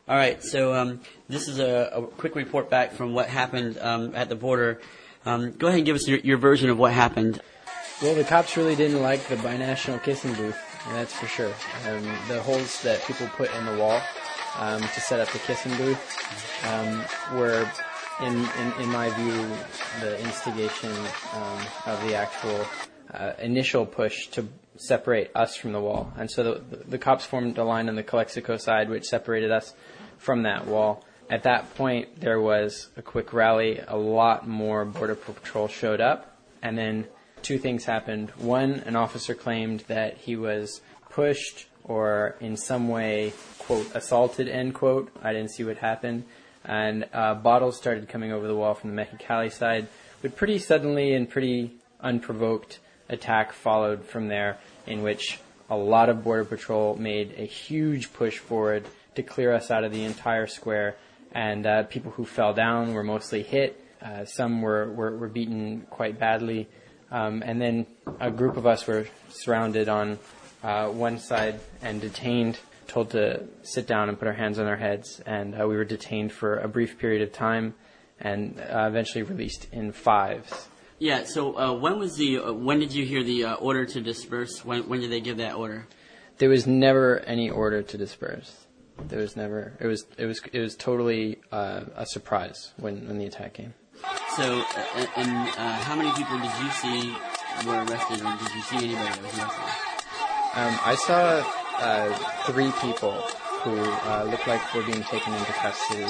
All right, so this is a quick report back from what happened at the border. Go ahead and give us your version of what happened. Well, the cops really didn't like the binational kissing booth, that's for sure. The holes that people put in the wall to set up the kissing booth were, in my view, the instigation of the actual initial push to separate us from the wall. And so the cops formed a line on the Calexico side which separated us from that wall. At that point, there was a quick rally. A lot more Border Patrol showed up. And then two things happened. One, an officer claimed that he was pushed or in some way, quote, assaulted, end quote. I didn't see what happened. And bottles started coming over the wall from the Mexicali side. But pretty suddenly and pretty unprovoked attack followed from there, in which a lot of Border Patrol made a huge push forward to clear us out of the entire square. And people who fell down were mostly hit. Some were beaten quite badly. And then a group of us were surrounded on one side and detained, told to sit down and put our hands on our heads. And we were detained for a brief period of time and eventually released in fives. Yeah, so when did you hear the order to disperse? When did they give that order? There was never any order to disperse. There was never. It was totally a surprise when the attack came. So, how many people did you see were arrested, or did you see anybody that was arrested? I saw 3 people who looked like were being taken into custody,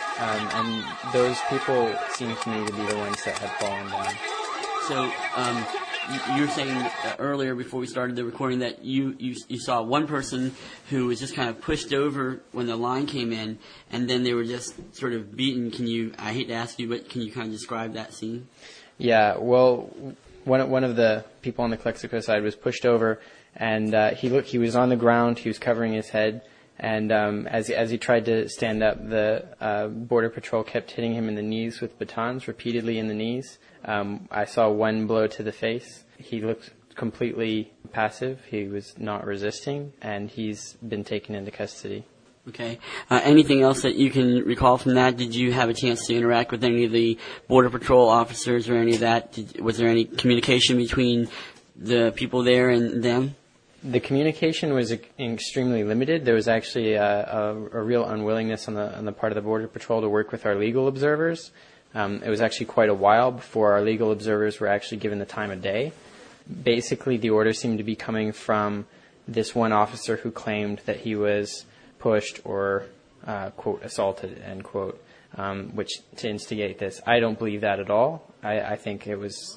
and those people seemed to me to be the ones that had fallen down. So, you were saying earlier before we started the recording that you saw one person who was just kind of pushed over when the line came in, and then they were just sort of beaten. I hate to ask you, but can you kind of describe that scene? Yeah, well, one of the people on the Calexico side was pushed over, and he was on the ground, he was covering his head, and as he tried to stand up, the Border Patrol kept hitting him in the knees with batons, repeatedly in the knees. I saw one blow to the face. He looked completely passive. He was not resisting, and he's been taken into custody. Okay. Anything else that you can recall from that? Did you have a chance to interact with any of the Border Patrol officers or any of that? Was there any communication between the people there and them? The communication was extremely limited. There was actually a real unwillingness on the part of the Border Patrol to work with our legal observers. It was actually quite a while before our legal observers were actually given the time of day. Basically, the order seemed to be coming from this one officer who claimed that he was pushed or, quote, assaulted, end quote, which to instigate this. I don't believe that at all. I think it was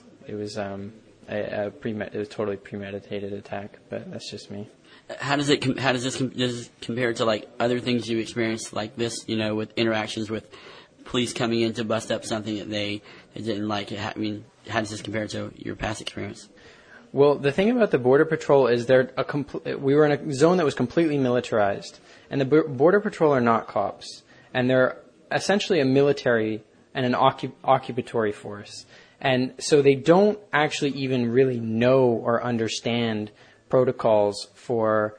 a totally premeditated attack, but that's just me. How does this compare to like other things you experienced like this? With interactions with police coming in to bust up something that they didn't like. I mean, how does this compare to your past experience? Well, the thing about the Border Patrol is we were in a zone that was completely militarized, and the Border Patrol are not cops, and they're essentially a military and an occupatory force. And so they don't actually even really know or understand protocols for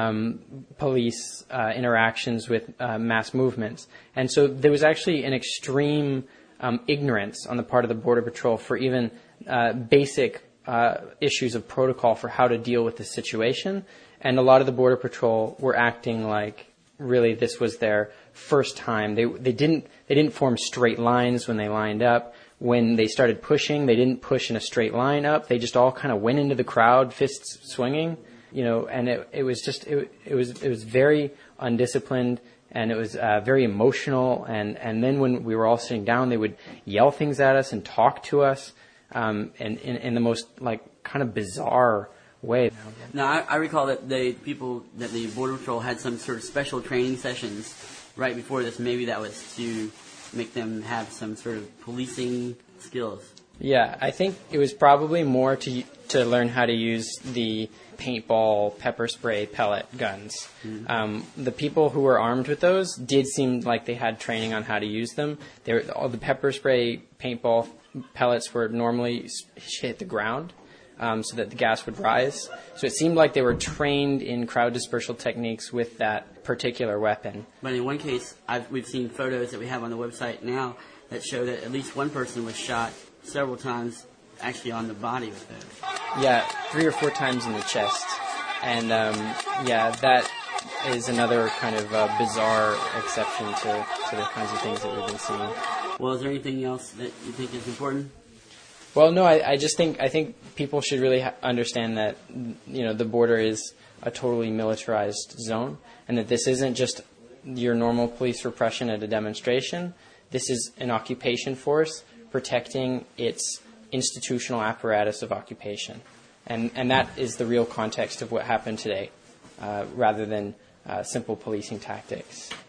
police interactions with mass movements. And so there was actually an extreme ignorance on the part of the Border Patrol for even basic issues of protocol for how to deal with the situation. And a lot of the Border Patrol were acting like really this was their first time. They didn't form straight lines when they lined up. When they started pushing, they didn't push in a straight line up. They just all kind of went into the crowd, fists swinging, and it was very undisciplined, and it was very emotional. And then when we were all sitting down, they would yell things at us and talk to us, and in the most kind of bizarre way. Now, I recall that the Border Patrol had some sort of special training sessions right before this. Maybe that was to make them have some sort of policing skills. Yeah, I think it was probably more to learn how to use the paintball, pepper spray, pellet guns. Mm-hmm. The people who were armed with those did seem like they had training on how to use them. All the pepper spray, paintball, pellets were normally hit the ground. so that the gas would rise. So it seemed like they were trained in crowd dispersal techniques with that particular weapon. But in one case, we've seen photos that we have on the website now that show that at least one person was shot several times actually on the body with those. Yeah, 3 or 4 times in the chest. And, that is another kind of bizarre exception to the kinds of things that we've been seeing. Well, is there anything else that you think is important? Well, no, I think people should really understand that, the border is a totally militarized zone, and that this isn't just your normal police repression at a demonstration. This is an occupation force protecting its institutional apparatus of occupation. And that is the real context of what happened today, rather than simple policing tactics.